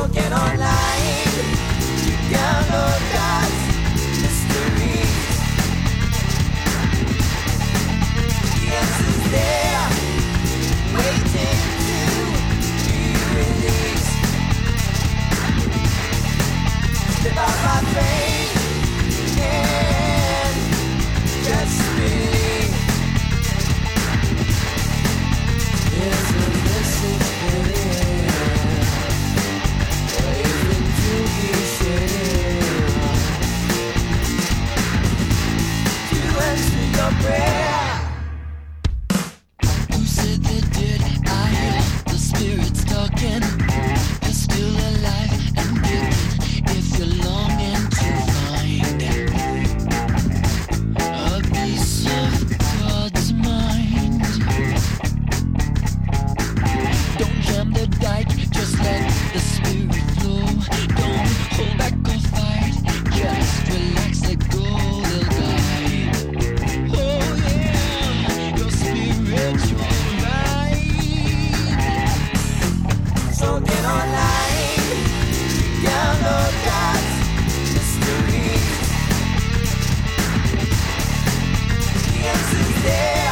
get online, download God's mysteries. The answer's there, waiting to be released. Live out by faith and just believe. There's a message there, waiting to be shared, to answer your prayer. Who said they did? I hear the spirits talking. You're still alive and kicking if you're longing to find a piece of God's mind. Don't jam the dike, just let the spirit flow. Don't hold back or fight, just relax, let go, they'll guide. Oh yeah, your spiritual ride. So get online, download God's mysteries. The answer's there.